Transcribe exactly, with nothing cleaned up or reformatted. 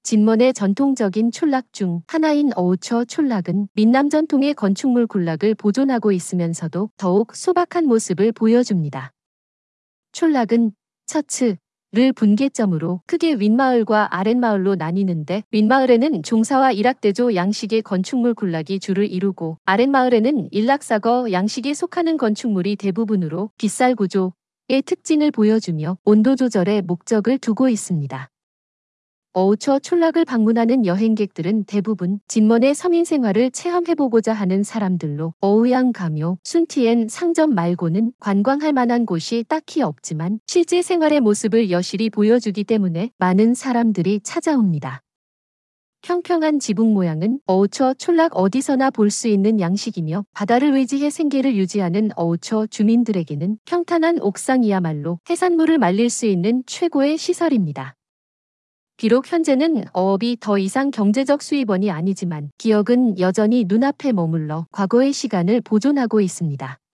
진먼의 전통적인 촌락 중 하나인 어우처 촌락은 민남 전통의 건축물 군락을 보존하고 있으면서도 더욱 소박한 모습을 보여줍니다. 촌락은 처츠를 분계점으로 크게 윗마을과 아랫마을로 나뉘는데, 윗마을에는 종사와 일학대조 양식의 건축물 군락이 주를 이루고, 아랫마을에는 일락사거 양식에 속하는 건축물이 대부분으로 빗살 구조의 특징을 보여주며 온도 조절에 목적을 두고 있습니다. 어우처 촌락을 방문하는 여행객들은 대부분 진먼의 서민 생활을 체험해보고자 하는 사람들로, 어우양 가묘, 순티엔 상점 말고는 관광할 만한 곳이 딱히 없지만 실제 생활의 모습을 여실히 보여주기 때문에 많은 사람들이 찾아옵니다. 평평한 지붕 모양은 어우처 촌락 어디서나 볼 수 있는 양식이며, 바다를 의지해 생계를 유지하는 어우처 주민들에게는 평탄한 옥상이야말로 해산물을 말릴 수 있는 최고의 시설입니다. 비록 현재는 어업이 더 이상 경제적 수입원이 아니지만 기억은 여전히 눈앞에 머물러 과거의 시간을 보존하고 있습니다.